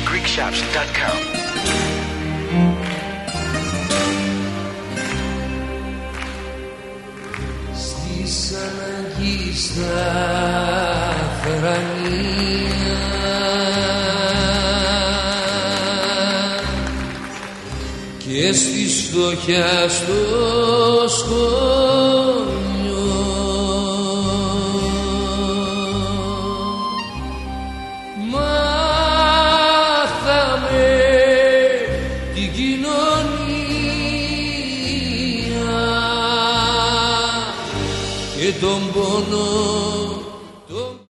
greekshops.com. Στις αναγκής τα θρανία και στη φτωχιά στο σχολείο τον πόνο